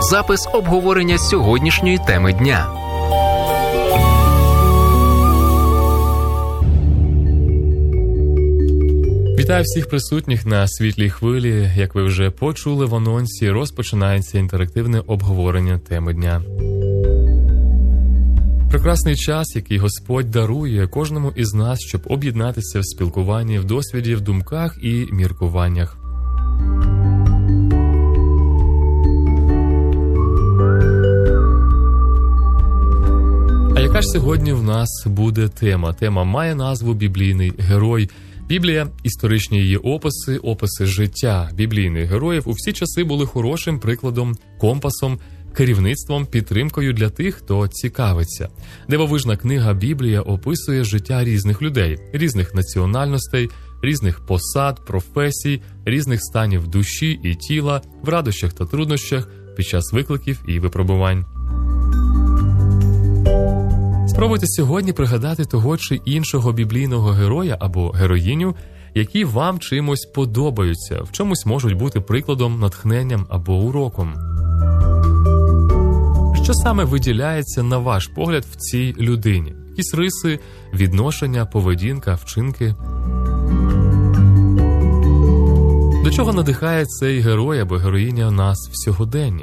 запис обговорення сьогоднішньої теми дня. Вітаю всіх присутніх на світлій хвилі. Як ви вже почули в анонсі, розпочинається інтерактивне обговорення теми дня. Прекрасний час, який Господь дарує кожному із нас, щоб об'єднатися в спілкуванні, в досвіді, в думках і міркуваннях. А яка ж сьогодні в нас буде тема? Тема має назву «Біблійний герой». Біблія, історичні її описи життя біблійних героїв у всі часи були хорошим прикладом, компасом, керівництвом, підтримкою для тих, хто цікавиться. Дивовижна книга «Біблія» описує життя різних людей, різних національностей, різних посад, професій, різних станів душі і тіла, в радощах та труднощах, під час викликів і випробувань. Спробуйте сьогодні пригадати того чи іншого біблійного героя або героїню, які вам чимось подобаються, в чомусь можуть бути прикладом, натхненням або уроком. Що саме виділяється, на ваш погляд, в цій людині? Якісь риси, відношення, поведінка, вчинки? До чого надихає цей герой або героїня нас в сьогоденні?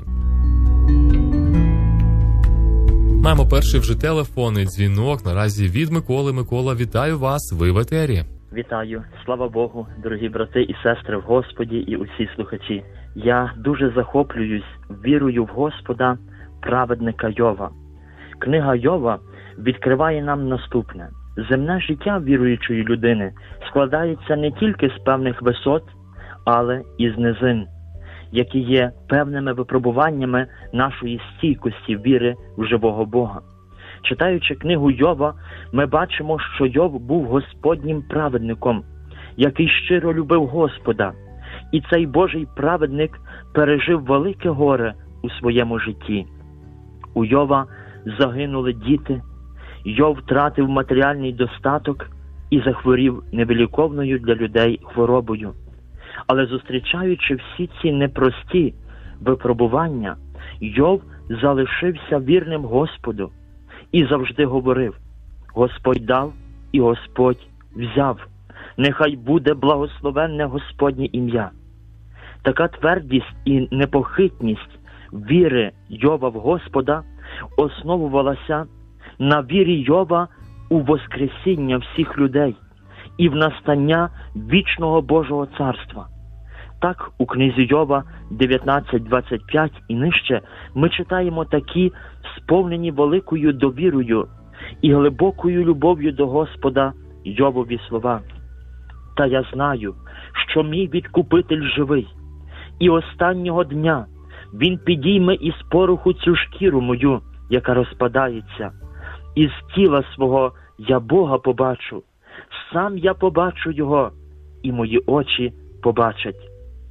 Маємо перший вже телефонний дзвінок, наразі від Миколи. Микола, вітаю вас, ви в етері. Вітаю, слава Богу, дорогі брати і сестри в Господі і усі слухачі. Я дуже захоплююсь вірою в Господа, праведника Йова. Книга Йова відкриває нам наступне. Земне життя віруючої людини складається не тільки з певних висот, але і з низин, які є певними випробуваннями нашої стійкості віри в живого Бога. Читаючи книгу Йова, ми бачимо, що Йов був Господнім праведником, який щиро любив Господа. І цей Божий праведник пережив велике горе у своєму житті. У Йова загинули діти, Йов втратив матеріальний достаток і захворів невиліковною для людей хворобою. Але зустрічаючи всі ці непрості випробування, Йов залишився вірним Господу і завжди говорив: «Господь дав і Господь взяв, нехай буде благословенне Господнє ім'я». Така твердість і непохитність віри Йова в Господа основувалася на вірі Йова у воскресіння всіх людей і в настання вічного Божого царства. Так, у книзі Йова 19:25 і нижче ми читаємо такі сповнені великою довірою і глибокою любов'ю до Господа Йовові слова: «Та я знаю, що мій відкупитель живий, і останнього дня він підійме із пороху цю шкіру мою, яка розпадається. Із тіла свого я Бога побачу, сам я побачу його, і мої очі побачать».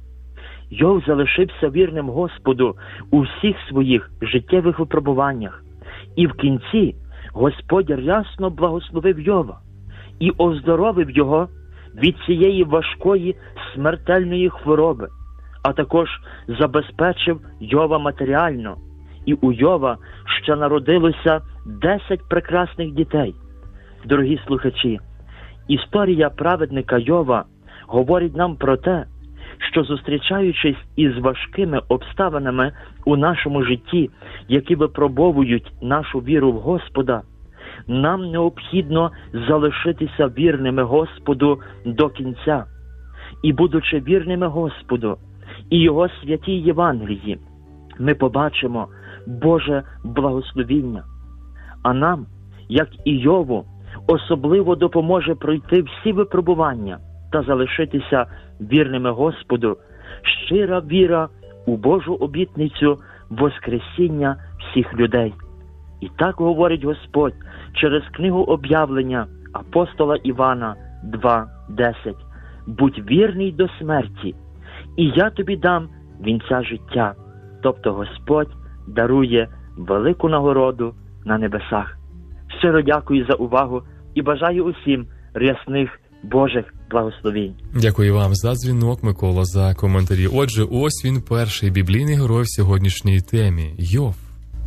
Йов залишився вірним Господу у всіх своїх життєвих випробуваннях. І в кінці Господь рясно благословив Йова і оздоровив його від цієї важкої смертельної хвороби, а також забезпечив Йова матеріально. І у Йова ще народилося 10 прекрасних дітей. Дорогі слухачі, історія праведника Йова говорить нам про те, що зустрічаючись із важкими обставинами у нашому житті, які випробовують нашу віру в Господа, нам необхідно залишитися вірними Господу до кінця. І будучи вірними Господу і Його святій Євангелії, ми побачимо Боже благословіння. А нам, як і Йову, особливо допоможе пройти всі випробування та залишитися вірними Господу щира віра у Божу обітницю воскресіння всіх людей. І так говорить Господь через книгу Об'явлення апостола Івана 2:10: «Будь вірний до смерті, і я тобі дам вінця життя». Тобто Господь дарує велику нагороду на небесах. Щиро дякую за увагу і бажаю усім рясних Божих благословінь. Дякую вам за дзвінок, Микола, за коментарі. Отже, ось він, перший біблійний герой в сьогоднішній темі – Йов.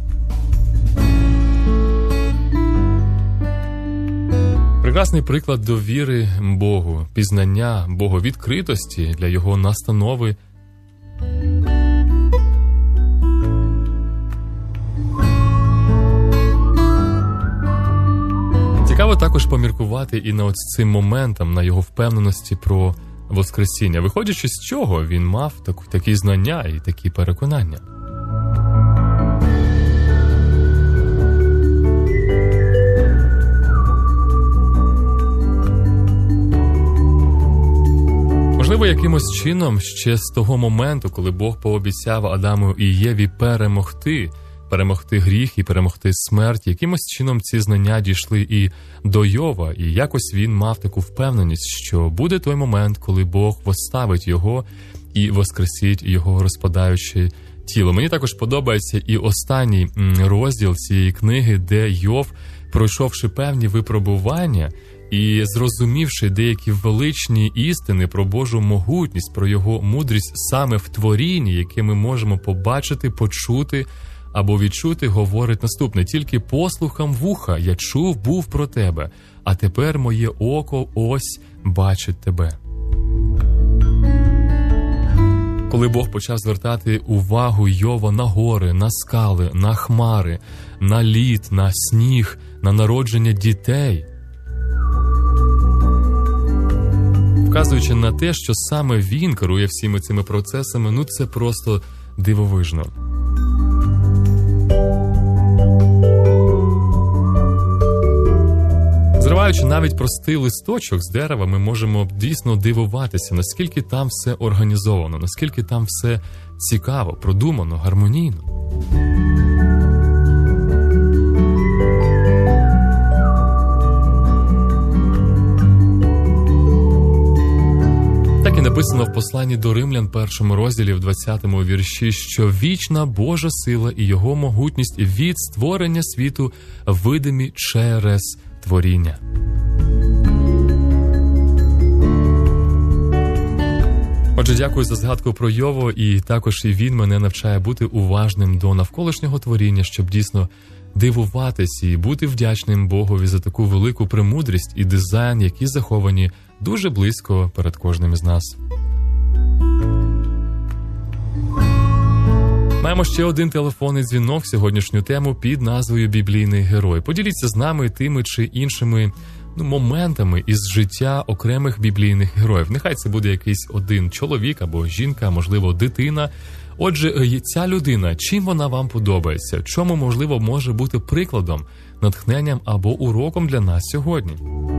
Прекрасний приклад довіри Богу, пізнання Боговідкритості для його настанови. Цікаво також поміркувати і над цим моментом, на його впевненості про Воскресіння, виходячи з чого він мав такі знання і такі переконання. Можливо, якимось чином ще з того моменту, коли Бог пообіцяв Адаму і Єві перемогти гріх і перемогти смерть, якимось чином ці знання дійшли і до Йова, і якось він мав таку впевненість, що буде той момент, коли Бог восставить його і воскресить його розпадаюче тіло. Мені також подобається і останній розділ цієї книги, де Йов, пройшовши певні випробування і зрозумівши деякі величні істини про Божу могутність, про його мудрість саме в творінні, яке ми можемо побачити, почути або відчути, говорить наступне: «Тільки послухом вуха я чув був про тебе, а тепер моє око ось бачить тебе». Коли Бог почав звертати увагу Йова на гори, на скали, на хмари, на лід, на сніг, на народження дітей, вказуючи на те, що саме він керує всіми цими процесами, це просто дивовижно. Зриваючи навіть простий листочок з дерева, ми можемо дійсно дивуватися, наскільки там все організовано, наскільки там все цікаво, продумано, гармонійно. Так і написано в посланні до Римлян, 1 розділі, в 20-му вірші, що вічна Божа сила і його могутність від створення світу видимі через творіння. Отже, дякую за згадку про Йова, і також і він мене навчає бути уважним до навколишнього творіння, щоб дійсно дивуватися і бути вдячним Богові за таку велику премудрість і дизайн, які заховані дуже близько перед кожним із нас. Маємо ще один телефонний дзвінок в сьогоднішню тему під назвою «Біблійний герой». Поділіться з нами тими чи іншими моментами із життя окремих біблійних героїв. Нехай це буде якийсь один чоловік або жінка, можливо, дитина. Отже, ця людина, чим вона вам подобається? Чому, можливо, може бути прикладом, натхненням або уроком для нас сьогодні?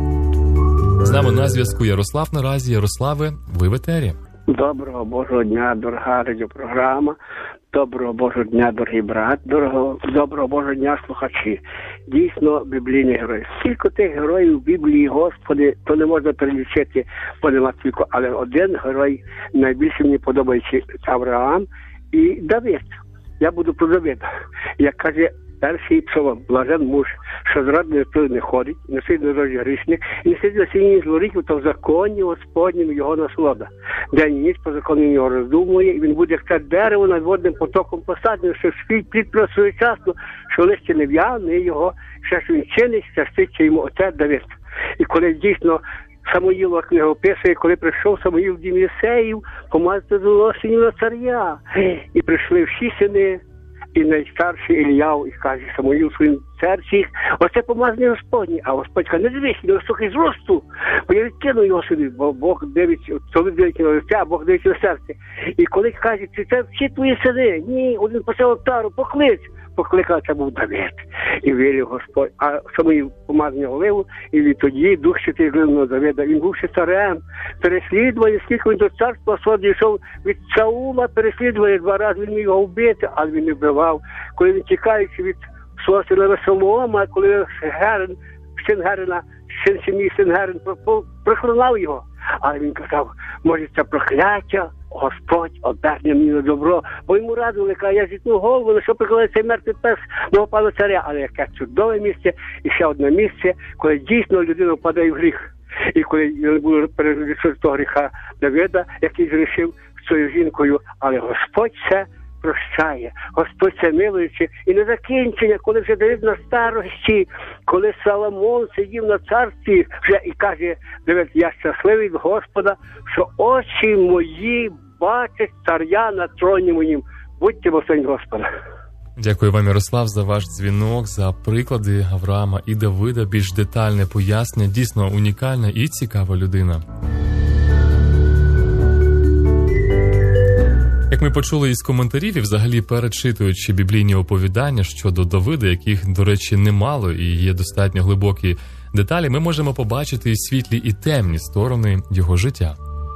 З нами на зв'язку Ярослав наразі. Ярославе, ви в етері. Доброго Божого дня, дорога радіопрограма. Доброго Божого дня, дорогий брат. Доброго Божого дня, слухачі. Дійсно, біблійні герої. Скільки тих героїв в Біблії, Господи, то не можна перелічити, бо нема стільки. Але один герой найбільше мені подобається – Авраам і Давид. Я буду про Давида. Як каже перший псалом: блажен муж, що зрадною тою не ходить, не сидить на дорожі грішник, і не сидить на сіні злоріків, то в законі Господнім його насолода. День і ніч по закону його роздумує, і він буде як те дерево над водним потоком посаджене, що свій плід приносить своєчасно, що листя не в'яне його, все, що він чинить, щаститься йому отець Давид. І коли дійсно Самуїлова книга описує, коли прийшов Самуїл в дім Єсеїв, помазати до синів на царя, і прийшли всі сини, і найстарший Ілляв, і каже Самуїл своїм серці: оце помазаний Господній. А Господь каже: не дивись, не високий зросту, бо я відкину його сюди, бо Бог дивиться, чоловік дивиться на лице, а Бог дивиться на серце. І коли каже: це всі твої сини, ні, один посел отару, поклич. Покликав, це був Давид. І вірив Господь. А Самуїл помазаний оливу, і відтоді Дух Святий злив на Давида. Він був ще царем. Переслідували, скільки він до царства свого дійшов від Саула, переслідували 2 рази, він міг його вбити, але він не вбивав. Коли він, тікаючи від свого сина Весолома, коли син Герина, син сім'ї, син Герин, проклинав його. Але він казав: може, це прокляття, Господь оберне мені на добро. Бо йому радили, каже: я зітну голову, на що прикладає цей мертвий пес мого пана царя. Але яке чудове місце, і ще одне місце, коли дійсно людина впадає в гріх. І коли він був перейшов того гріха Давида, який зрішив з цією жінкою, але Господь це прощає, Господь це милуючи. І на закінчення, коли вже Давид на старості, коли Соломон сидів на царстві вже і каже, Давид, я щасливий від Господа, що очі мої бачать царя на троні моїм. Будьте благословені Господа. Дякую вам, Ярослав, за ваш дзвінок, за приклади Авраама і Давида, більш детальне пояснення. Дійсно унікальна і цікава людина. Як ми почули із коментарів і взагалі перечитуючи біблійні оповідання щодо Давида, яких, до речі, немало і є достатньо глибокі деталі, ми можемо побачити і світлі, і темні сторони його життя.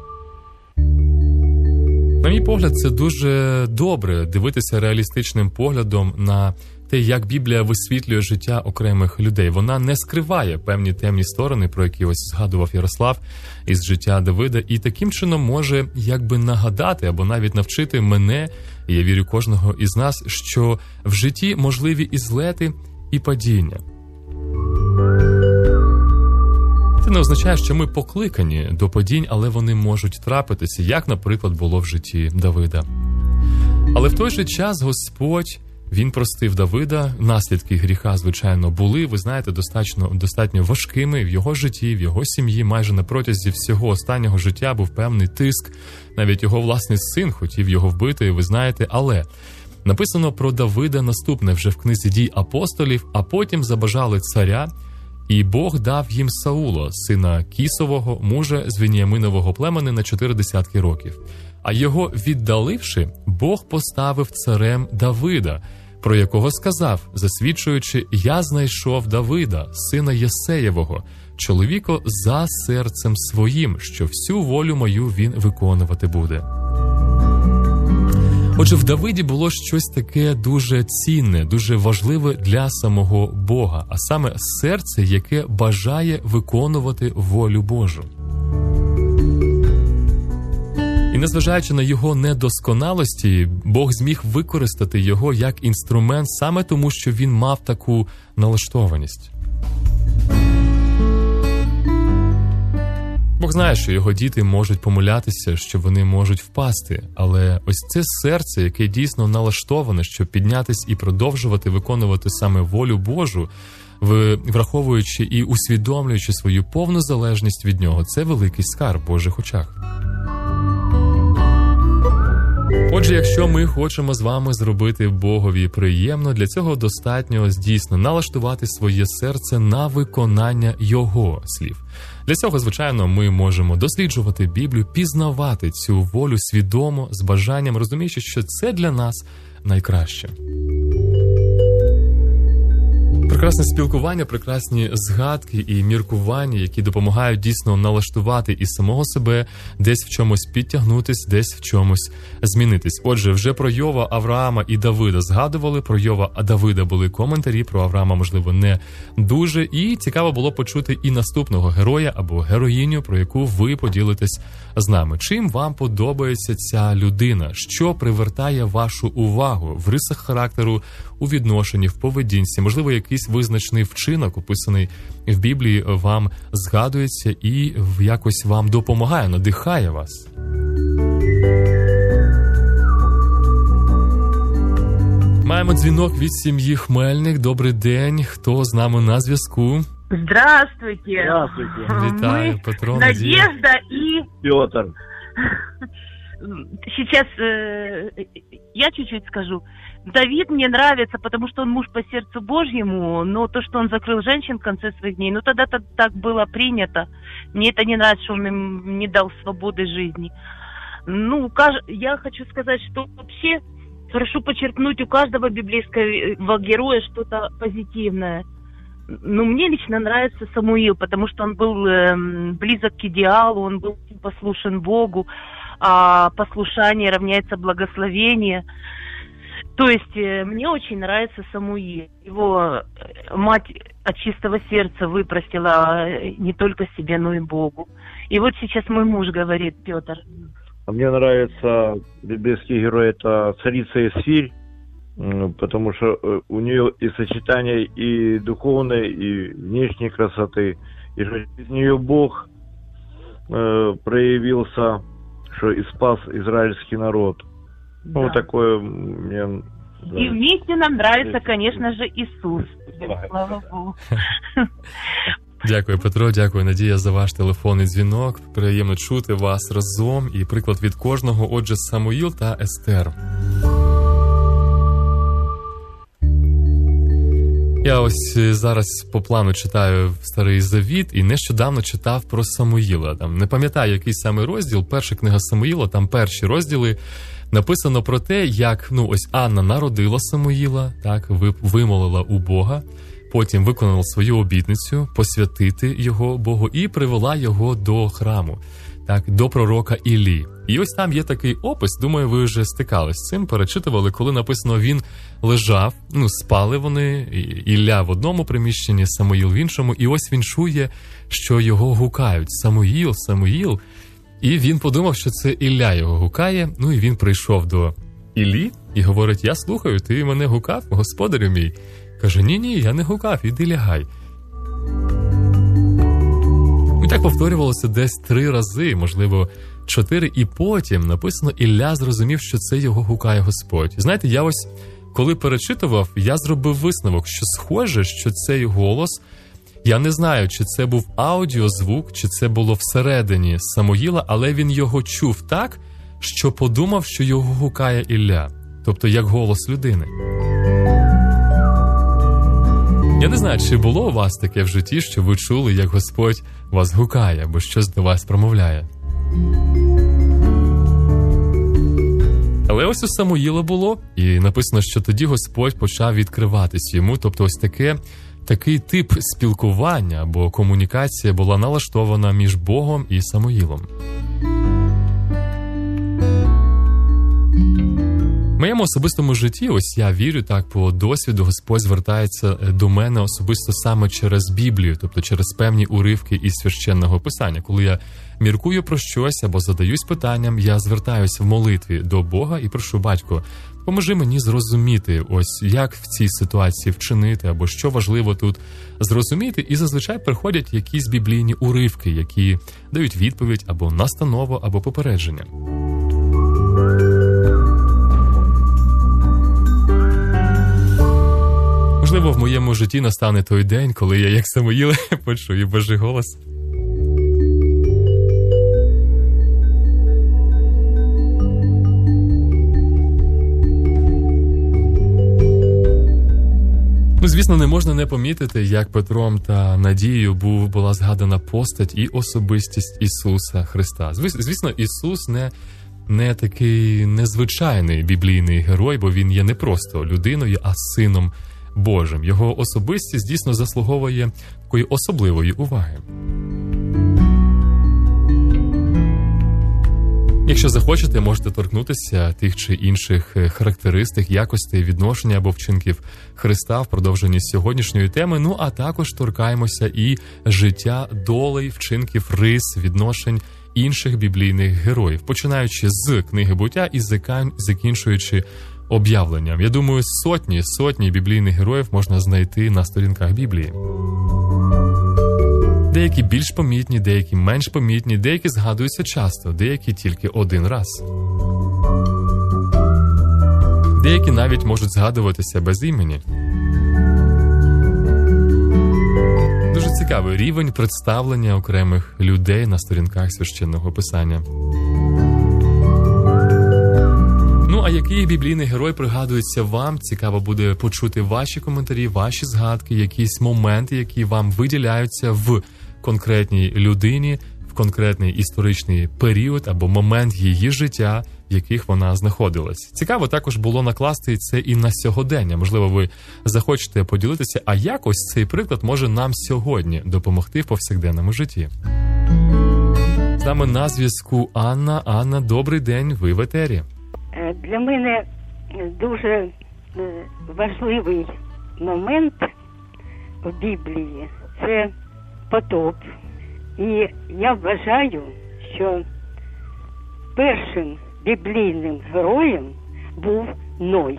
На мій погляд, це дуже добре дивитися реалістичним поглядом на те, як Біблія висвітлює життя окремих людей. Вона не скриває певні темні сторони, про які ось згадував Ярослав, із життя Давида, і таким чином може якби нагадати або навіть навчити мене, і я вірю кожного із нас, що в житті можливі і злети, і падіння. Це не означає, що ми покликані до падінь, але вони можуть трапитися, як, наприклад, було в житті Давида. Але в той же час Господь, Він простив Давида, наслідки гріха, звичайно, були, ви знаєте, достатньо важкими в його житті, в його сім'ї, майже на протязі всього останнього життя був певний тиск, навіть його власний син хотів його вбити, ви знаєте, але написано про Давида наступне вже в книзі «Дій апостолів», а потім забажали царя, і Бог дав їм Саула, сина Кісового, мужа з Веніаминового племени на 40 років. А його віддаливши, Бог поставив царем Давида, про якого сказав, засвідчуючи: «Я знайшов Давида, сина Єсеєвого, чоловіка за серцем своїм, що всю волю мою він виконувати буде». Отже, в Давиді було щось таке дуже цінне, дуже важливе для самого Бога, а саме серце, яке бажає виконувати волю Божу. І незважаючи на його недосконалості, Бог зміг використати його як інструмент саме тому, що він мав таку налаштованість. Бог знає, що його діти можуть помилятися, що вони можуть впасти, але ось це серце, яке дійсно налаштоване, щоб піднятись і продовжувати виконувати саме волю Божу, враховуючи і усвідомлюючи свою повну залежність від нього, це великий скарб в Божих очах. Отже, якщо ми хочемо з вами зробити Богові приємно, для цього достатньо дійсно налаштувати своє серце на виконання Його слів. Для цього, звичайно, ми можемо досліджувати Біблію, пізнавати цю волю свідомо, з бажанням, розуміючи, що це для нас найкраще. Прекрасне спілкування, прекрасні згадки і міркування, які допомагають дійсно налаштувати і самого себе, десь в чомусь підтягнутись, десь в чомусь змінитись. Отже, вже про Йова, Авраама і Давида згадували, про Йова, а Давида були коментарі, про Авраама, можливо, не дуже. І цікаво було почути і наступного героя або героїню, про яку ви поділитесь з нами. Чим вам подобається ця людина? Що привертає вашу увагу в рисах характеру, у відношенні, в поведінці? Можливо, якийсь визначний вчинок, описаний в Біблії, вам згадується і якось вам допомагає, надихає вас. Маємо дзвінок від сім'ї Хмельник. Добрий день. Хто з нами на зв'язку? Здравствуйте. Здравствуйте. Вітаю, Петро, Надежда и... Петр. Сейчас я чуть-чуть скажу. Давид мне нравится, потому что он муж по сердцу Божьему, но то, что он закрыл женщин в конце своих дней, тогда-то так было принято. Мне это не нравится, что он им не дал свободы жизни. Я хочу сказать, что вообще хорошо подчеркнуть у каждого библейского героя что-то позитивное. Мне лично нравится Самуил, потому что он был близок к идеалу, он был послушен Богу, а послушание равняется благословению. То есть мне очень нравится Самуил. Его мать от чистого сердца выпросила не только себе, но и Богу. И вот сейчас мой муж говорит, Петр. А мне нравится библейский герой, это царица Эсфирь, потому что у нее и сочетание и духовной, и внешней красоты, и что из нее Бог проявился, что и спас израильский народ. Ну, Да. такое мне... Да. И вместе нам нравится, конечно же, Иисус. Слава Богу. Дякую, Петро, дякую, Надія, за ваш телефонний дзвінок. Приємно чути вас разом. І приклад від кожного. Отже, Самуїл та Естер. Я ось зараз по плану читаю Старий Завіт і нещодавно читав про Самуїла. Там не пам'ятаю, який саме розділ, перша книга Самуїла, там перші розділи. Написано про те, як, ось Анна народила Самуїла, так, вимолила у Бога, потім виконала свою обітницю посвятити його Богу і привела його до храму, так, до пророка Іллі. І ось там є такий опис, думаю, ви вже стикались з цим, перечитували, коли написано, він лежав, спали вони, Ілля в одному приміщенні, Самуїл в іншому, і ось він чує, що його гукають: Самуїл, Самуїл. І він подумав, що це Ілля його гукає, і він прийшов до Іллі і говорить: я слухаю, ти мене гукав, господарю мій? Каже: ні, я не гукав, іди лягай. І так повторювалося десь 3 рази, можливо 4, і потім написано, Ілля зрозумів, що це його гукає Господь. Знаєте, я ось, коли перечитував, я зробив висновок, що схоже, що цей голос, я не знаю, чи це був аудіозвук, чи це було всередині Самуїла, але він його чув так, що подумав, що його гукає Ілля. Тобто, як голос людини. Я не знаю, чи було у вас таке в житті, що ви чули, як Господь вас гукає, або щось до вас промовляє. Але ось у Самуїла було, і написано, що тоді Господь почав відкриватись йому, тобто ось такий тип спілкування або комунікація була налаштована між Богом і Самуїлом. В моєму особистому житті, ось я вірю так по досвіду, Господь звертається до мене особисто саме через Біблію, тобто через певні уривки із Священного Писання. Коли я міркую про щось або задаюсь питанням, я звертаюся в молитві до Бога і прошу: Батько, поможи мені зрозуміти, ось як в цій ситуації вчинити, або що важливо тут зрозуміти. І зазвичай приходять якісь біблійні уривки, які дають відповідь або настанову, або попередження. Можливо, в моєму житті настане той день, коли я, як Самуїл, почую Божий голос. Звісно, не можна не помітити, як Петром та Надією була згадана постать і особистість Ісуса Христа. Звісно, Ісус не такий незвичайний біблійний герой, бо він є не просто людиною, а сином Божим. Його особистість дійсно заслуговує такої особливої уваги. Якщо захочете, можете торкнутися тих чи інших характеристик, якостей, відношення або вчинків Христа в продовженні сьогоднішньої теми, а також торкаємося і життя, долей, вчинків, рис, відношень інших біблійних героїв, починаючи з книги Буття і закінчуючи об'явленням. Я думаю, сотні біблійних героїв можна знайти на сторінках Біблії. Деякі більш помітні, деякі менш помітні, деякі згадуються часто, деякі тільки один раз. Деякі навіть можуть згадуватися без імені. Дуже цікавий рівень представлення окремих людей на сторінках Священного Писання. А який біблійний герой пригадується вам? Цікаво буде почути ваші коментарі, ваші згадки, якісь моменти, які вам виділяються в конкретній людині, в конкретний історичний період або момент її життя, в яких вона знаходилась. Цікаво також було накласти це і на сьогодення. Можливо, ви захочете поділитися, а як ось цей приклад може нам сьогодні допомогти в повсякденному житті. З нами на зв'язку Анна. Анна, добрий день, ви в етері. Для мене дуже важливий момент в Біблії – це потоп. І я вважаю, що першим біблійним героєм був Ной.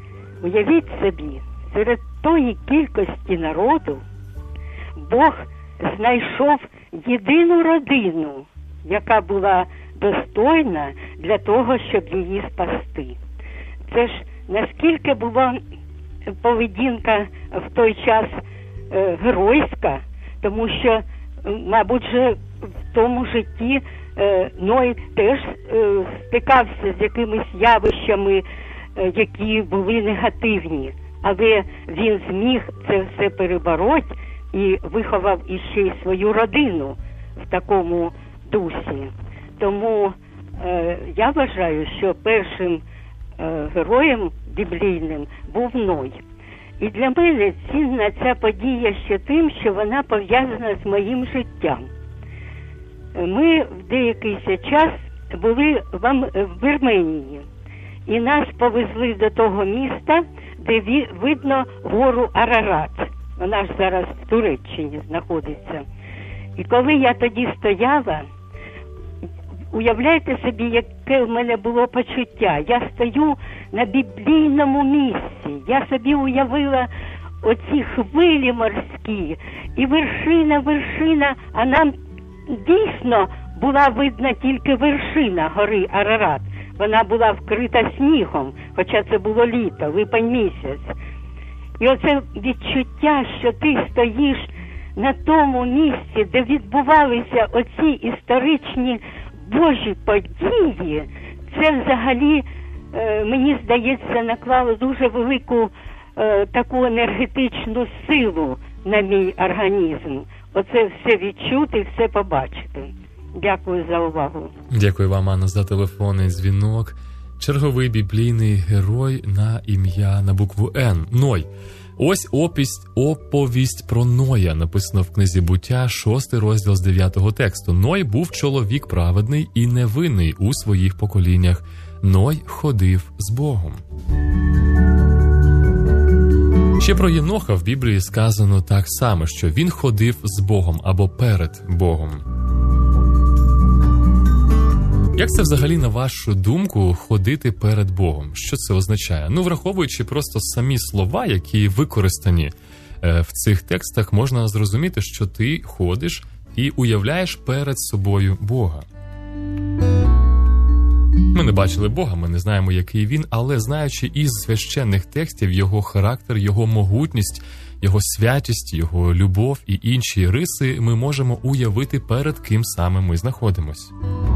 Уявіть собі, серед тої кількості народу Бог знайшов єдину родину, яка була достойна для того, щоб її спасти. Це ж наскільки була поведінка в той час геройська, тому що, мабуть, же в тому житті Ной теж стикався з якимись явищами, які були негативні, але він зміг це все перебороти і виховав іще й свою родину в такому дусі. Тому я вважаю, що першим героєм біблійним був Ной. І для мене цінна ця подія ще тим, що вона пов'язана з моїм життям. Ми в деякий час були в Вірменії, і нас повезли до того міста, де видно гору Арарат. Вона ж зараз в Туреччині знаходиться. І коли я тоді стояла, уявляєте собі, яке в мене було почуття. Я стою на біблійному місці. Я собі уявила оці хвилі морські і вершина, а нам дійсно була видна тільки вершина гори Арарат. Вона була вкрита снігом, хоча це було літо, липень місяць. І оце відчуття, що ти стоїш на тому місці, де відбувалися оці історичні Божі події, це взагалі, мені здається, наклало дуже велику таку енергетичну силу на мій організм. Оце все відчути, все побачити. Дякую за увагу. Дякую вам, Анна, за телефонний дзвінок. Черговий біблійний герой на ім'я на букву Н. Ной. Ось оповість про Ноя, написано в книзі Буття, 6 розділ з 9 тексту. Ной був чоловік праведний і невинний у своїх поколіннях. Ной ходив з Богом. Ще про Єноха в Біблії сказано так само, що він ходив з Богом або перед Богом. Як це взагалі, на вашу думку, ходити перед Богом? Що це означає? Враховуючи просто самі слова, які використані в цих текстах, можна зрозуміти, що ти ходиш і уявляєш перед собою Бога. Ми не бачили Бога, ми не знаємо, який він, але знаючи із священних текстів його характер, його могутність, його святість, його любов і інші риси, ми можемо уявити, перед ким саме ми знаходимось.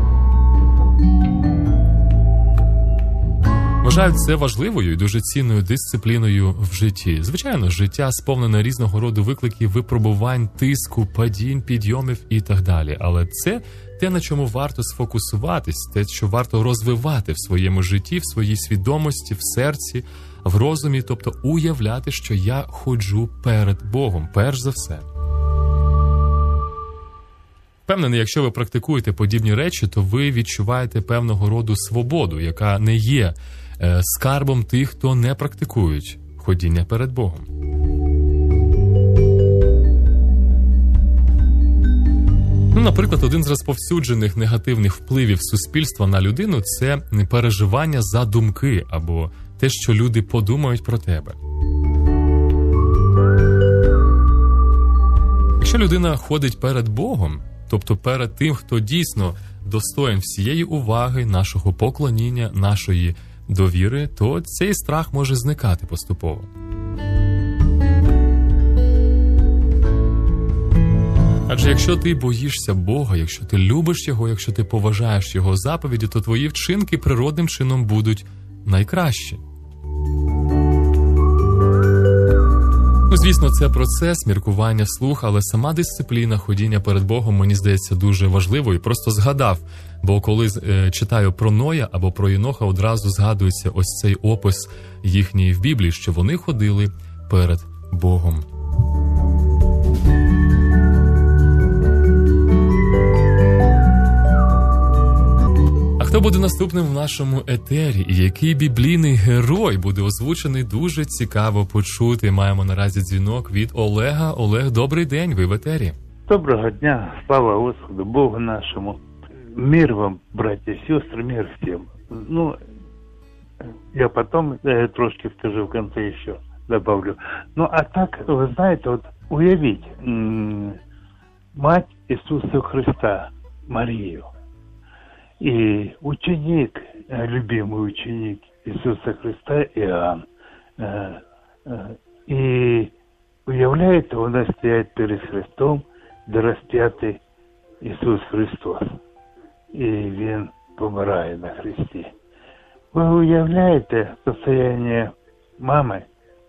Вважаю це важливою і дуже цінною дисципліною в житті. Звичайно, життя сповнене різного роду викликів, випробувань, тиску, падінь, підйомів і так далі. Але це те, на чому варто сфокусуватись, те, що варто розвивати в своєму житті, в своїй свідомості, в серці, в розумі, тобто уявляти, що я ходжу перед Богом, перш за все. Впевнений, якщо ви практикуєте подібні речі, то ви відчуваєте певного роду свободу, яка не є скарбом тих, хто не практикують ходіння перед Богом. Наприклад, один з розповсюджених негативних впливів суспільства на людину – це переживання за думки або те, що люди подумають про тебе. Якщо людина ходить перед Богом, тобто перед тим, хто дійсно достоїн всієї уваги, нашого поклоніння, нашої довіри, то цей страх може зникати поступово. Адже якщо ти боїшся Бога, якщо ти любиш Його, якщо ти поважаєш Його заповіді, то твої вчинки природним чином будуть найкращі. Звісно, це процес, міркування вслух, але сама дисципліна ходіння перед Богом, мені здається, дуже важливою. Просто згадав, бо коли читаю про Ноя або про Єноха, одразу згадується ось цей опис їхній в Біблії, що вони ходили перед Богом. Хто буде наступним в нашому етері і який біблійний герой буде озвучений, дуже цікаво почути. Маємо наразі дзвінок від Олега. Олег, добрий день, ви в етері. Доброго дня, слава Господу, Богу нашему. Мир вам, братья и сестры, мир всем. Я потом трошки скажу в конце еще, добавлю. А так, вы знаете, вот уявить мать Иисуса Христа, Марию. И ученик, любимый ученик Иисуса Христа, Иоанн, и уявляет, вона стоять перед Христом, де розп'ятий Ісус Христос. І Він помирає на хресті. Ви уявляєте состояние мамы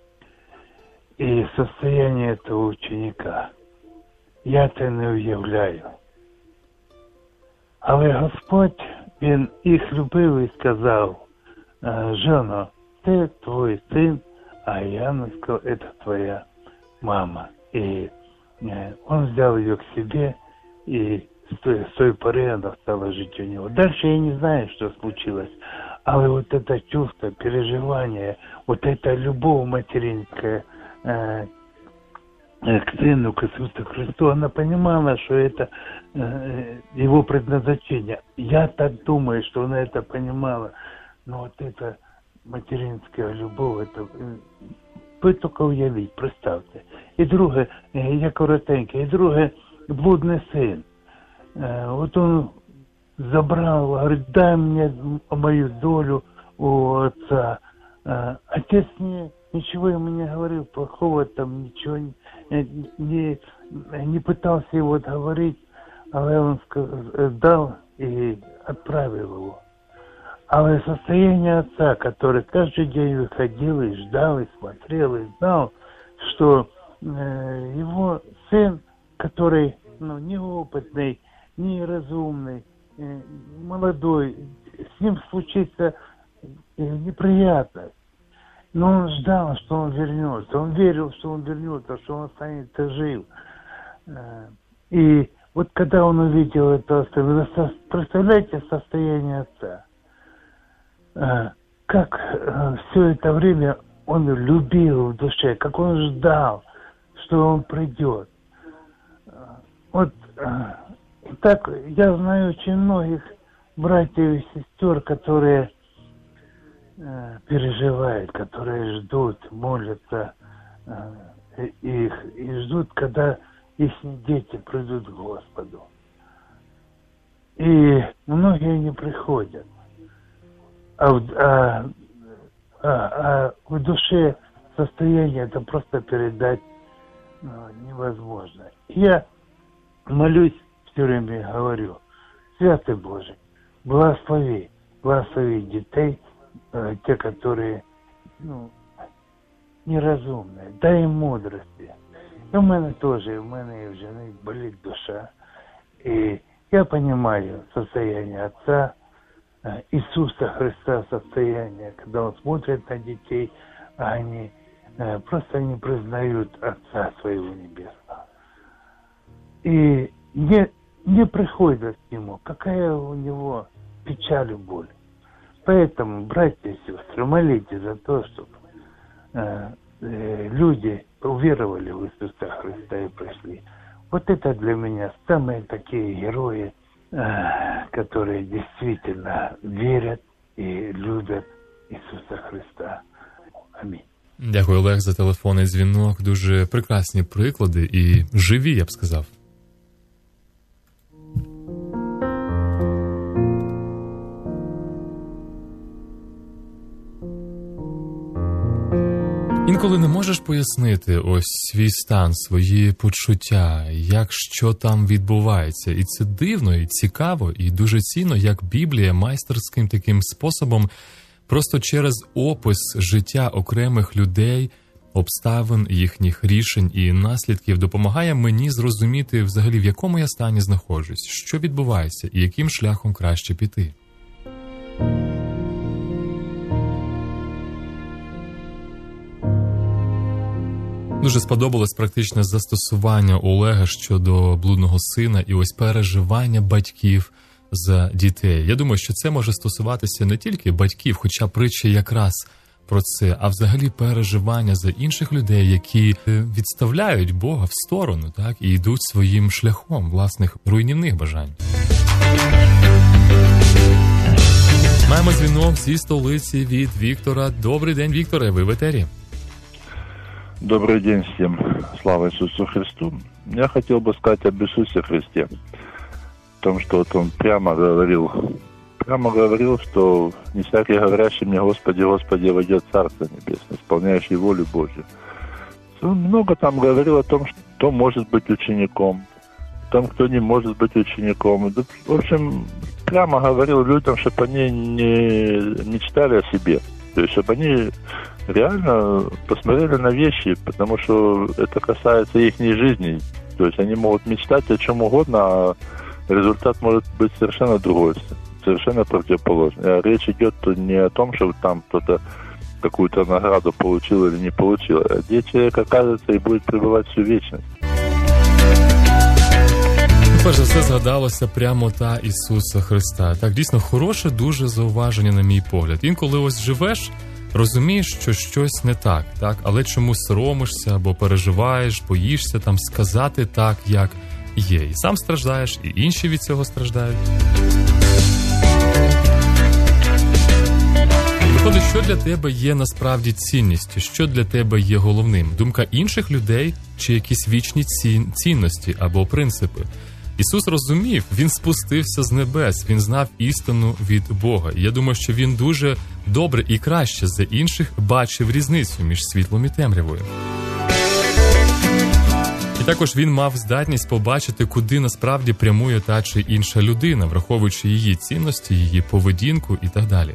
и состояние этого ученика? Я це не уявляю. Але Господь, Він їх любив і сказав: «Жено, це твой син», а Иоанн сказал: «Это твоя мама». И он взял ее к себе, и с той поры она стала жить у него. Дальше я не знаю, что случилось. Але вот это чувство, переживание, вот эта любовь материнская к сыну, к Иисусу Христу, она понимала, что это его предназначение. Я так думаю, что она это понимала. Но вот эта материнская любовь, это ви тільки уявіть, представте. І друге, я коротеньке, і друге, блудний син. Вот он забрал, говорит: дай мне мою долю у отца. Отец ничего ему не говорил плохого, там ничего не пытался его отговорить, але он дал и отправил его. Але состояние отца, который каждый день выходил и ждал, и смотрел, и знал, что его сын, который неопытный, неразумный, молодой, с ним случится неприятность. Но он ждал, что он вернется. Он верил, что он вернется, что он останется жив. И вот когда он увидел это, представляете состояние отца? Как все это время он любил в душе, как он ждал, что он придет. Вот так я знаю очень многих братьев и сестер, которые переживают, которые ждут, молятся и ждут, когда их дети придут к Господу. И многие не приходят. А в душе состояние это просто передать невозможно. Я молюсь все время, говорю: Святый Божий, благослови детей, те, которые неразумные, дай им мудрости. И у меня тоже, у меня и у жены болит душа. И я понимаю состояние отца, Иисуса Христа, состояние, когда он смотрит на детей, а они просто не признают Отца Своего Небесного. И не приходят к Нему, какая у Него печаль и боль. Поэтому, братья и сестры, молитесь за то, чтобы люди уверовали в Иисуса Христа и пришли. Вот это для меня самые такие герои, которые действительно верят и любят Ісуса Христа. Амінь. Дякую, Олег, за телефонний дзвінок. Дуже прекрасні приклади і живі, я б сказав. Інколи не можеш пояснити ось свій стан, свої почуття, що там відбувається. І це дивно, і цікаво, і дуже цінно, як Біблія майстерським таким способом просто через опис життя окремих людей, обставин, їхніх рішень і наслідків допомагає мені зрозуміти взагалі, в якому я стані знаходжусь, що відбувається і яким шляхом краще піти. Дуже сподобалось практичне застосування Олега щодо блудного сина і ось переживання батьків за дітей. Я думаю, що це може стосуватися не тільки батьків, хоча притча якраз про це, а взагалі переживання за інших людей, які відставляють Бога в сторону, так, і йдуть своїм шляхом власних руйнівних бажань. Маємо дзвінок зі столиці від Віктора. Добрий день, Вікторе, ви в етері. Добрый день всем. Слава Иисусу Христу. Я хотел бы сказать об Иисусе Христе. В том, что вот он прямо говорил, что не всякий говорящий мне «Господи, Господи» войдет в Царство Небесное, исполняющий волю Божью. Он много там говорил о том, кто может быть учеником, о том, кто не может быть учеником. В общем, прямо говорил людям, чтобы они не мечтали о себе. То есть, чтобы они реально посмотрели на вещи, потому что это касается их жизни. То есть, они могут мечтать о чем угодно, а результат может быть совершенно другой, совершенно противоположный. Речь идет не о том, что там кто-то какую-то награду получил или не получил, а где человек окажется и будет пребывать всю вечность. Перш за все згадалося прямота Ісуса Христа. Так, дійсно, хороше дуже зауваження, на мій погляд. Інколи ось живеш, розумієш, що щось не так, але чомусь соромишся або переживаєш, боїшся там сказати так, як є. І сам страждаєш, і інші від цього страждають. Виходить, що для тебе є насправді цінністю, що для тебе є головним? Думка інших людей чи якісь вічні цінності або принципи? Ісус розумів, Він спустився з небес, Він знав істину від Бога. І я думаю, що Він дуже добре і краще за інших бачив різницю між світлом і темрявою. І також Він мав здатність побачити, куди насправді прямує та чи інша людина, враховуючи її цінності, її поведінку і так далі.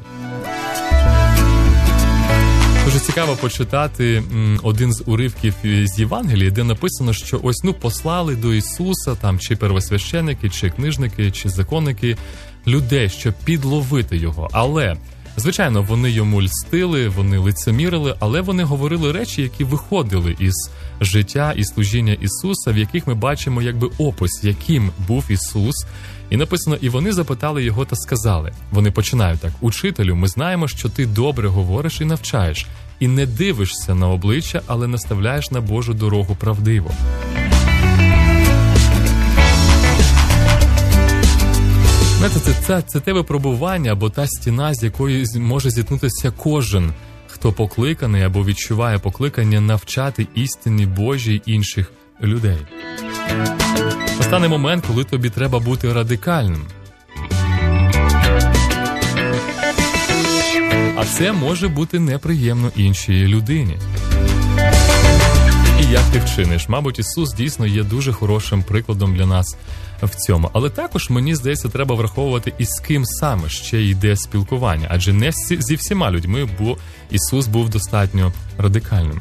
Дуже цікаво почитати один з уривків з Євангелії, де написано, що ось послали до Ісуса там чи первосвященники, чи книжники, чи законники людей, щоб підловити його. Але, звичайно, вони йому льстили, вони лицемірили, але вони говорили речі, які виходили із життя і служіння Ісуса, в яких ми бачимо якби опис, яким був Ісус. І написано, і вони запитали його та сказали. Вони починають так: «Учителю, ми знаємо, що ти добре говориш і навчаєш, і не дивишся на обличчя, але наставляєш на Божу дорогу правдиво». Знаєте, це те випробування або та стіна, з якою може зіткнутися кожен, хто покликаний або відчуває покликання навчати істині Божій інших людей. Настане момент, коли тобі треба бути радикальним. А це може бути неприємно іншій людині. І як ти вчиниш? Мабуть, Ісус дійсно є дуже хорошим прикладом для нас в цьому. Але також, мені здається, треба враховувати, і з ким саме ще йде спілкування. Адже не зі всіма людьми, бо Ісус був достатньо радикальним.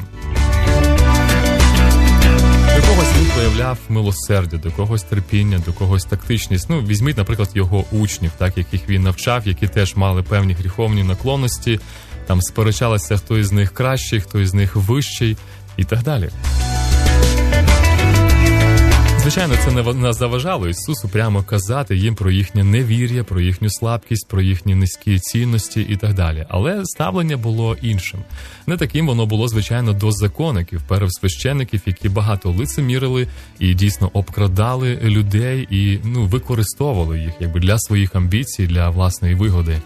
До когось він проявляв милосердя, до когось терпіння, до когось тактичність. Візьміть, наприклад, його учнів, яких він навчав, які теж мали певні гріховні наклонності. Там сперечалися, хто із них кращий, хто із них вищий і так далі. Звичайно, це не заважало Ісусу прямо казати їм про їхнє невір'я, про їхню слабкість, про їхні низькі цінності і так далі. Але ставлення було іншим. Не таким воно було, звичайно, до законників, первосвящеників, які багато лицемірили і дійсно обкрадали людей і використовували їх для своїх амбіцій, для власної вигоди.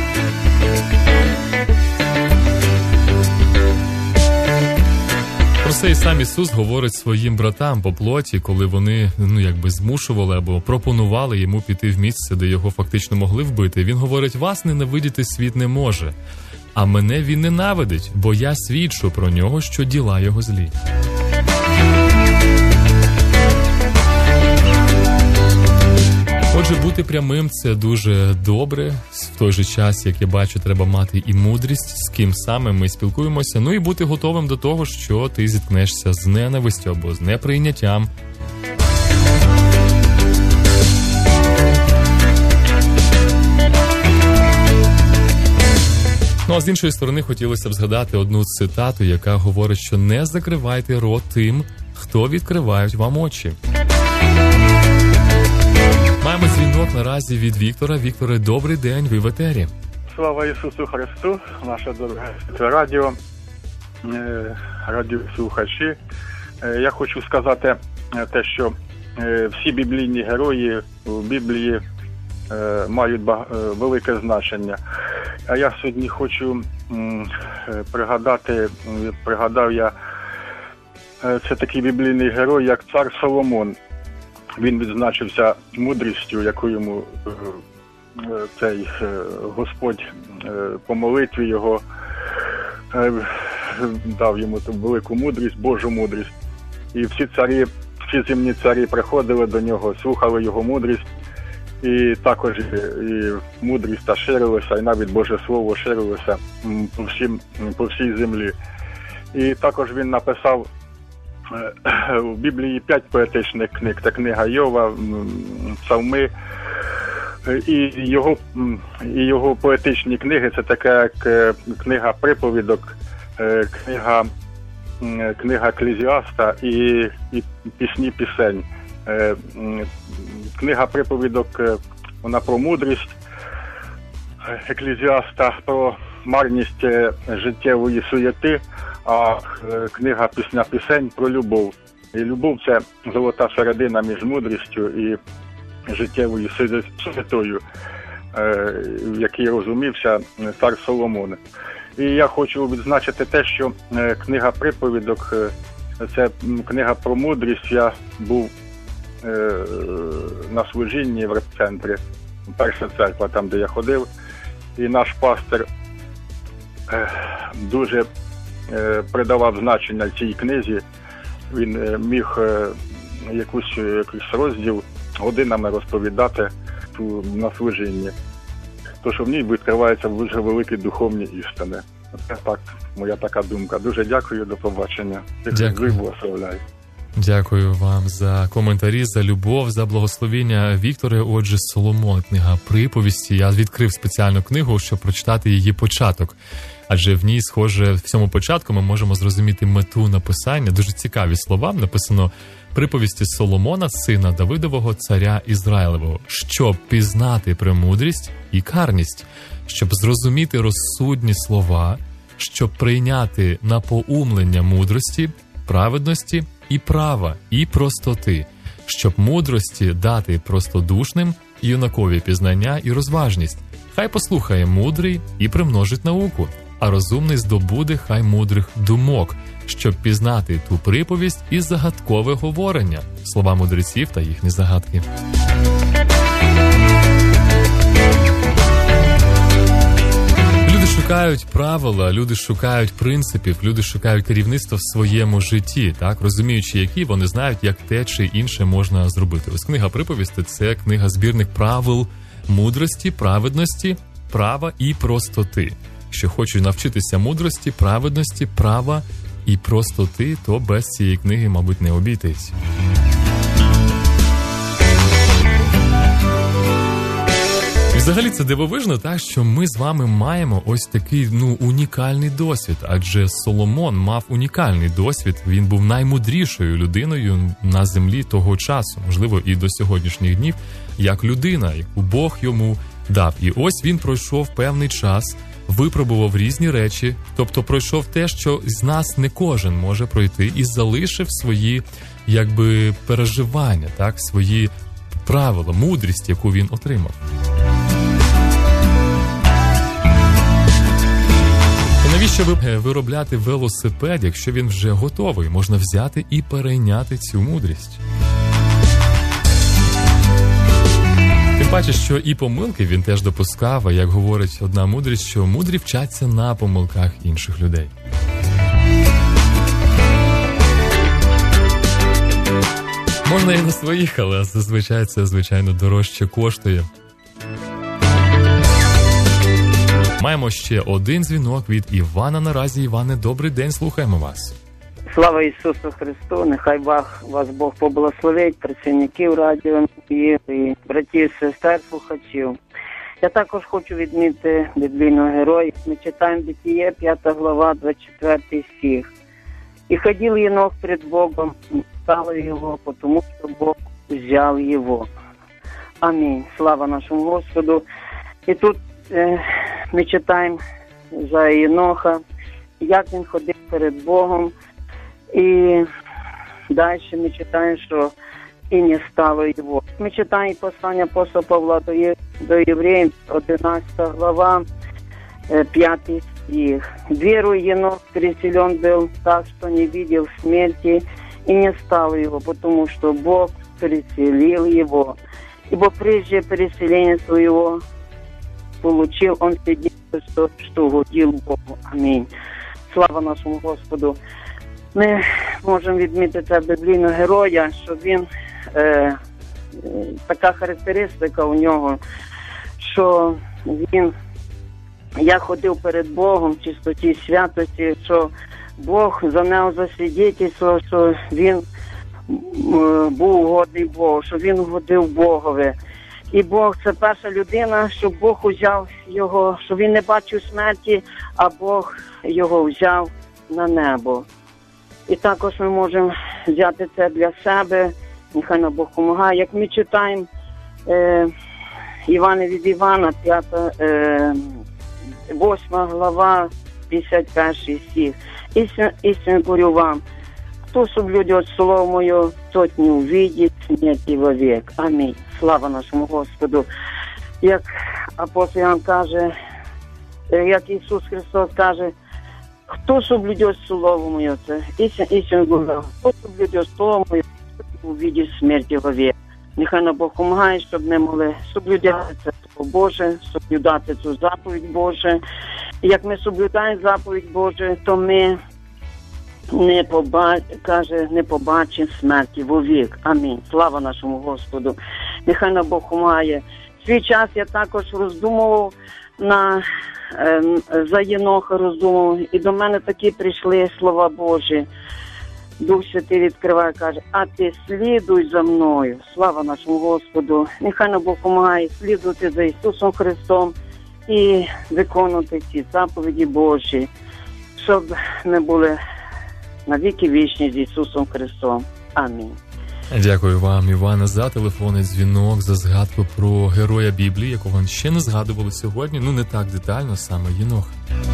Про це і сам Ісус говорить своїм братам по плоті, коли вони змушували або пропонували йому піти в місце, де його фактично могли вбити. Він говорить: «Вас ненавидіти світ не може, а мене він ненавидить, бо я свідчу про нього, що діла його злі». Отже, бути прямим – це дуже добре. В той же час, як я бачу, треба мати і мудрість, з ким саме ми спілкуємося. І бути готовим до того, що ти зіткнешся з ненавистю або з неприйняттям. А з іншої сторони, хотілося б згадати одну цитату, яка говорить, що не закривайте рот тим, хто відкривають вам очі. Маємо дзвінок наразі від Віктора. Вікторе, добрий день, ви в етері. Слава Ісусу Христу, наше дороге радіослухачі. Я хочу сказати те, що всі біблійні герої в Біблії мають велике значення. А я сьогодні хочу пригадав я це такий біблійний герой, як цар Соломон. Він відзначився мудрістю, яку йому цей Господь по молитві його дав йому ту велику мудрість, Божу мудрість. І всі земні царі приходили до нього, слухали його мудрість, і також і мудрість та ширилася, і навіть Боже Слово ширилося по всій землі. І також він написав у Біблії 5 поетичних книг. Це книга Йова, Псалми. І його поетичні книги – це така як книга приповідок, книга Еклезіаста і пісні пісень. Книга приповідок, вона про мудрість Еклезіаста, про марність життєвої суєти, а книга пісня пісень про любов. І любов – це золота середина між мудрістю і життєвою суєтою, в якій розумівся цар Соломон. І я хочу відзначити те, що книга приповідок – це книга про мудрість. Я був на служінні в реп-центрі, перша церква, там, де я ходив, і наш пастир дуже придавав значення цій книзі. Він міг якийсь розділ годинами розповідати на служінні. Тож в ній відкриваються дуже великі духовні істини. Це так, моя така думка. Дуже дякую, до побачення. Дякую. Дякую вам за коментарі, за любов, за благословіння. Вікторе, отже, Соломон, книга приповісті. Я відкрив спеціальну книгу, щоб прочитати її початок. Адже в ній, схоже, в цьому початку ми можемо зрозуміти мету написання. Дуже цікаві слова. Написано приповісті Соломона, сина Давидового, царя Ізраїлевого, щоб пізнати премудрість і карність, щоб зрозуміти розсудні слова, щоб прийняти напоумлення мудрості, праведності і права, і простоти, щоб мудрості дати простодушним, юнакові пізнання і розважність. Хай послухає мудрий і примножить науку, а розумний здобуде хай мудрих думок, щоб пізнати ту приповість і загадкове говорення, слова мудреців та їхні загадки. Люди шукають правила, люди шукають принципів, люди шукають керівництва в своєму житті, так, розуміючи, які, вони знають, як те чи інше можна зробити. Ось книга приповісти – це книга збірних правил мудрості, праведності, права і простоти. Якщо хочуть навчитися мудрості, праведності, права і простоти, то без цієї книги, мабуть, не обійтись. І взагалі це дивовижно, так, що ми з вами маємо ось такий, унікальний досвід. Адже Соломон мав унікальний досвід, він був наймудрішою людиною на землі того часу, можливо, і до сьогоднішніх днів, як людина, яку Бог йому дав. І ось він пройшов певний час, випробував різні речі, тобто пройшов те, що з нас не кожен може пройти, і залишив свої, переживання, так, свої правила, мудрість, яку він отримав. І навіщо виробляти велосипед, якщо він вже готовий? Можна взяти і перейняти цю мудрість. Тим паче, що і помилки він теж допускав, а як говорить одна мудрість, що мудрі вчаться на помилках інших людей. Можна і на своїх, але зазвичай це, звичайно, дорожче коштує. Маємо ще один дзвінок від Івана наразі. Іване, добрий день, слухаємо вас. Слава Ісусу Христу, нехай вас Бог поблагословить, працівників радіо і братів, сестер, слухачів. Я також хочу відмітити біблійного героя. Ми читаємо Битіє, 5 глава, 24 стих. «І ходив Єнох перед Богом, і стало його, тому що Бог взяв його». Амінь. Слава нашому Господу. І тут ми читаємо за Єноха, як він ходив перед Богом. І далі ми читаємо, що і не стало його. Ми читаємо послання апостола Павла до євреїв, 11 глава, 5 И верой Енох переселен был так, что не видел смерти и не стал его, потому что Бог переселил его. Ибо прежде переселения своего получил он свидетельство, что угодил Богу. Амінь. Слава нашому Господу. Ми можемо відмітити біблійного героя, що він, така характеристика у нього, що він, я ходив перед Богом в чистоті святості, що Бог за нього засвідчив, що він був угодний Богу, що він угодив Богові. І Бог – це перша людина, що Бог узяв його, що він не бачив смерті, а Бог його взяв на небо. І також ми можемо взяти це для себе, нехай нам Бог допомагає. Як ми читаємо Івана від Івана, 8 глава, 51 стих. Істинно говорю вам, хто соблюдет слово моє, тот не увидит смерти вовек. Амінь. Слава нашому Господу. Як апостол Іоанн каже, як Ісус Христос каже, хто соблюдет слово моє, це істинно говорю, хто соблюдет слово моє, тот не увидит смерти вовек. Нехай нам Бог допомагає, щоб не могли соблюдати це Слово Боже, соблюдати цю заповідь Боже. І як ми соблюдаємо заповідь Боже, то ми не побачимо смерті вовік. Амінь. Слава нашому Господу. Нехай нам Бог допомагає. Свій час я також роздумував за Єноха роздумував, і до мене такі прийшли слова Божі. Дух Святий відкриває, каже, а ти слідуй за мною. Слава нашому Господу. Нехай нам Бог допомагає слідувати за Ісусом Христом і виконувати ці заповіді Божі, щоб ми були навіки вічні з Ісусом Христом. Амінь. Дякую вам, Іване, за телефонний дзвінок, за згадку про героя Біблії, якого ще не згадували сьогодні, не так детально, саме Єнох.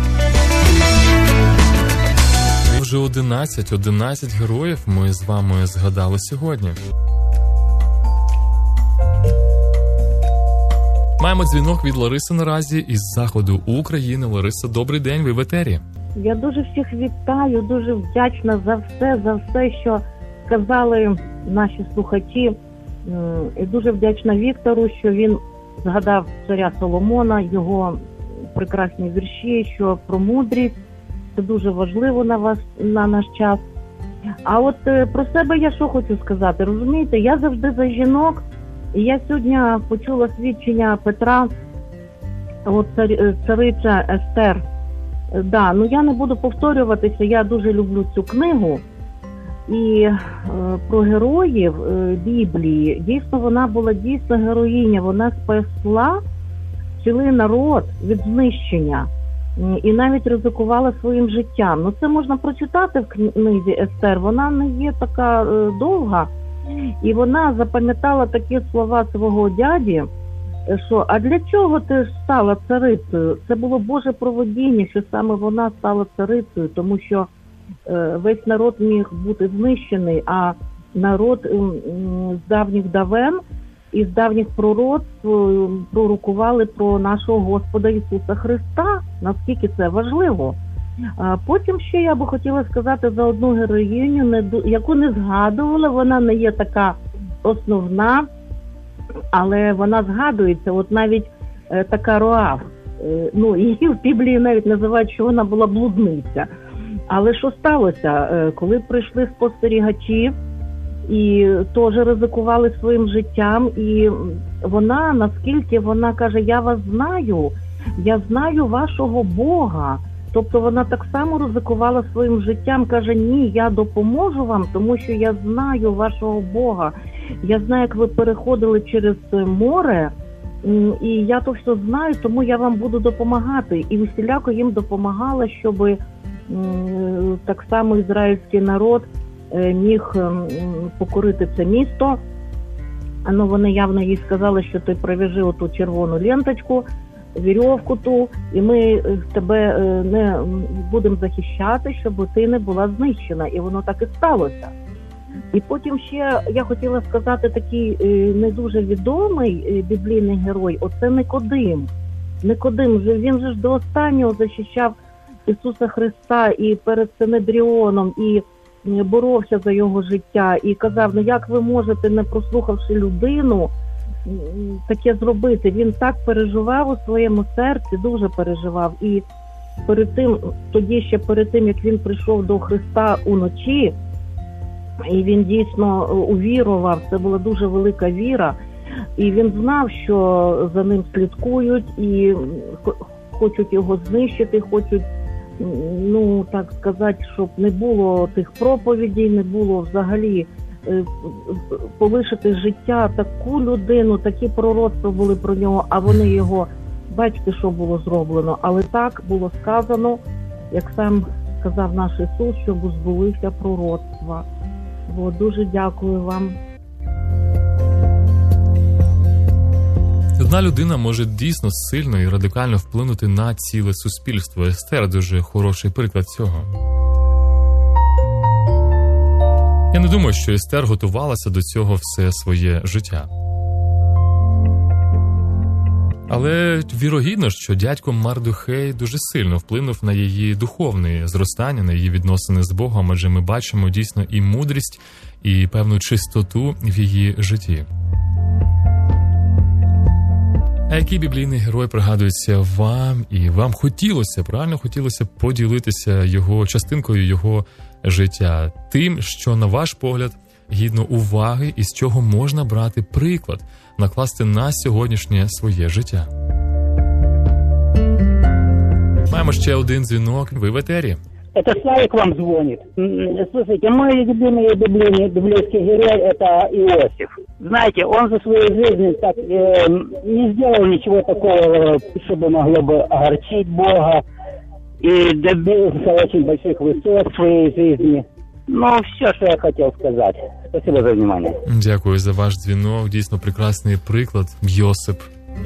Вже 11 героїв ми з вами згадали сьогодні. Маємо дзвінок від Лариси наразі із заходу України. Лариса, добрий день, ви в етері. Я дуже всіх вітаю, дуже вдячна за все, що сказали наші слухачі. І дуже вдячна Віктору, що він згадав царя Соломона, його прекрасні вірші, що про мудрість. Це дуже важливо на наш час. А от про себе я що хочу сказати, розумієте, я завжди за жінок, і я сьогодні почула свідчення Петра, от цариця Естер. Да, я не буду повторюватися, я дуже люблю цю книгу. І про героїв Біблії, дійсно вона була дійсно героїня, вона спасла цілий народ від знищення. І навіть ризикувала своїм життям. Це можна прочитати в книзі Естер, вона не є така довга. І вона запам'ятала такі слова свого дяді, що «А для чого ти ж стала царицею?» Це було Боже провидіння, що саме вона стала царицею, тому що весь народ міг бути знищений, а народ з давніх давен і з давніх пророцтв пророкували про нашого Господа Ісуса Христа, наскільки це важливо. Потім ще я би хотіла сказати за одну героїню, яку не згадувала, вона не є така основна, але вона згадується, от навіть така Роав. Її в Біблії навіть називають, що вона була блудниця. Але що сталося? Коли прийшли спостерігачі, і теж ризикували своїм життям, і вона, наскільки вона каже, я знаю вашого Бога. Тобто вона так само ризикувала своїм життям, каже, ні, я допоможу вам, тому що я знаю вашого Бога. Я знаю, як ви переходили через море, і я то все знаю, тому я вам буду допомагати. І усіляко їм допомагала, щоб так само ізраїльський народ міг покорити це місто. Вони явно їй сказали, що ти прив'яжи оту червону ленточку, вірьовку ту, і ми тебе не будемо захищати, щоб ти не була знищена. І воно так і сталося. І потім ще я хотіла сказати такий не дуже відомий біблійний герой, оце Никодим. Никодим, він же ж до останнього захищав Ісуса Христа і перед Синедріоном, і боровся за його життя, і казав, ну як ви можете, не прослухавши людину, таке зробити? Він так переживав у своєму серці, дуже переживав. І перед тим, як він прийшов до Христа уночі, і він дійсно увірував, це була дуже велика віра, і він знав, що за ним слідкують і хочуть його знищити, хочуть, ну так сказати, щоб не було тих проповідей, не було взагалі полишити життя таку людину, такі пророцтва були про нього, а вони його, бачите, що було зроблено. Але так було сказано, як сам сказав наш Ісус, щоб збулися пророцтва. Бо дуже дякую вам. Одна людина може дійсно сильно і радикально вплинути на ціле суспільство. Естер дуже хороший приклад цього. Я не думаю, що Естер готувалася до цього все своє життя. Але вірогідно, що дядько Мардухей дуже сильно вплинув на її духовне зростання, на її відносини з Богом, адже ми бачимо дійсно і мудрість, і певну чистоту в її житті. А який біблійний герой пригадується вам, і вам правильно хотілося поділитися його частинкою його життя, тим, що, на ваш погляд, гідно уваги і з чого можна брати приклад, накласти на сьогоднішнє своє життя. Маємо ще один дзвінок, ви в етері. Это Славик вам звонит. Слушайте, мой любимый библейский герой – это Иосиф. Знаете, он за свою жизнь так, не сделал ничего такого, чтобы могло бы огорчить Бога, и добился очень больших высот в своей жизни. Ну, все, что я хотел сказать. Спасибо за внимание. Дякую за ваш дзвінок. Дійсно прекрасний приклад. Йосип.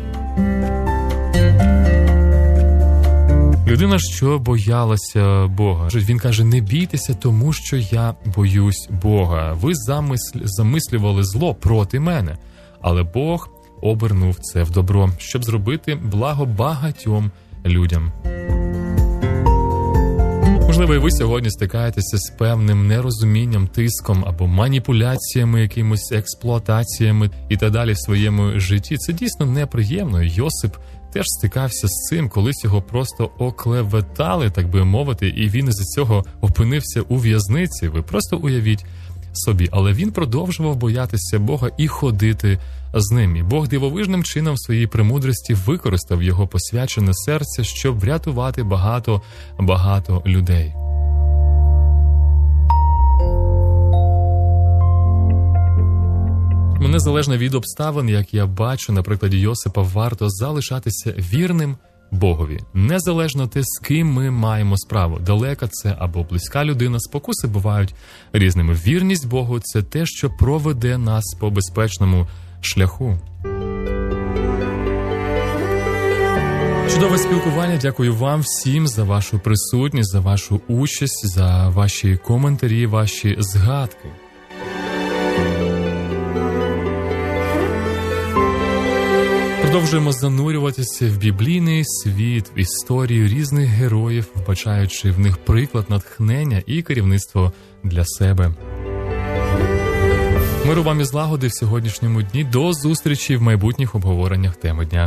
Людина, що боялася Бога. Він каже, не бійтеся, тому що я боюсь Бога. Ви замислювали зло проти мене, але Бог обернув це в добро, щоб зробити благо багатьом людям. Можливо, і ви сьогодні стикаєтеся з певним нерозумінням, тиском або маніпуляціями, якимось експлуатаціями і так далі в своєму житті. Це дійсно неприємно. Йосип теж стикався з цим, колись його просто оклеветали, так би мовити, і він із-за цього опинився у в'язниці. Ви просто уявіть собі. Але він продовжував боятися Бога і ходити з ним. І Бог дивовижним чином в своїй премудрості використав його посвячене серце, щоб врятувати багато людей. Незалежно від обставин, як я бачу, на прикладі Йосипа, варто залишатися вірним Богові. Незалежно те, з ким ми маємо справу, далека це або близька людина, спокуси бувають різними. Вірність Богу – це те, що проведе нас по безпечному шляху. Чудове спілкування. Дякую вам всім за вашу присутність, за вашу участь, за ваші коментарі, ваші згадки. Продовжуємо занурюватися в біблійний світ, в історію різних героїв, вбачаючи в них приклад натхнення і керівництво для себе. Миру вам і злагоди в сьогоднішньому дні. До зустрічі в майбутніх обговореннях теми дня.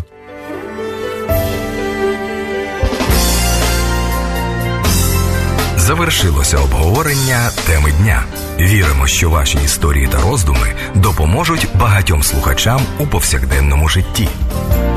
Завершилося обговорення теми дня. Віримо, що ваші історії та роздуми допоможуть багатьом слухачам у повсякденному житті.